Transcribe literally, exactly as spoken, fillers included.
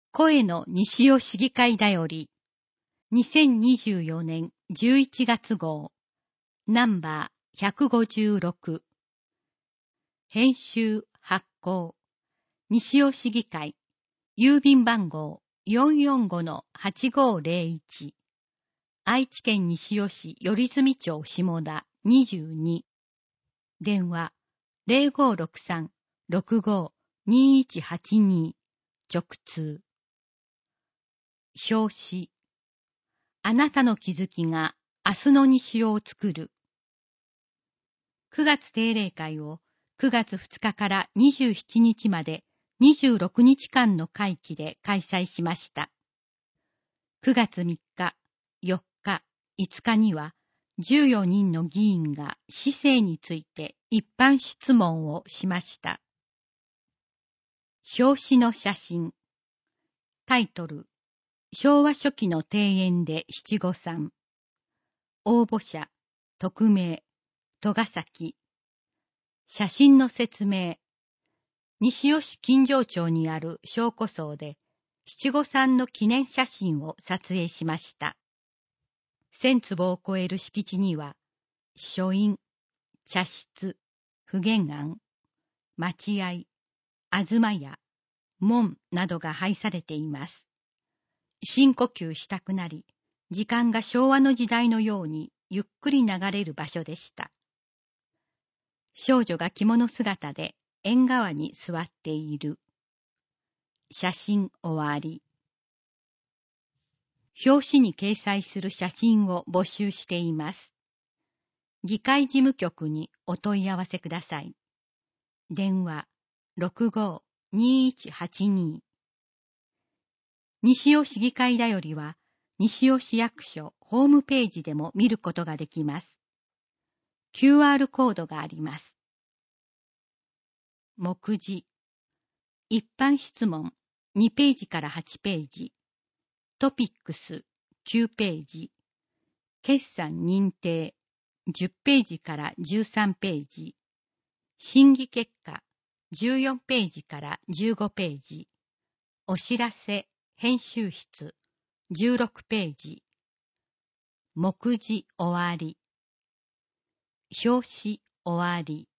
声の西尾市議会だより、にせんにじゅうよねんじゅういちがつ号、ナンバーひゃくごじゅうろく。編集発行、西尾市議会、郵便番号 よんよんごのはちごーぜろいち、愛知県西尾市頼住町下田にじゅうに、電話 ゼロごーろくさん ろくごー にいちはちに、直通。表紙。あなたの気づきが明日の西尾を作る。くがつ定例会をくがつふつかからにじゅうしちにちまでにじゅうろくにちかんの会期で開催しました。くがつみっか、よっか、いつかにはじゅうよにんの議員が市政について一般質問をしました。表紙の写真。タイトル、昭和初期の庭園で七五三。応募者、匿名、戸ヶ崎。写真の説明。西尾市金城町にある小古荘で七五三の記念写真を撮影しました。千坪を超える敷地には、書院、茶室、普賢庵、待合、東屋、門などが配されています。深呼吸したくなり、時間が昭和の時代のようにゆっくり流れる場所でした。少女が着物姿で縁側に座っている。写真終わり。表紙に掲載する写真を募集しています。議会事務局にお問い合わせください。電話 ろくごー にいちはちに。西尾市議会だよりは、西尾市役所ホームページでも見ることができます。キューアール コードがあります。目次。一般質問にページからはちページ。トピックスきゅうページ。決算認定じゅっページからじゅうさんページ。審議結果じゅうよんページからじゅうごページ。お知らせ編集室じゅうろくページ。目次終わり。表紙終わり。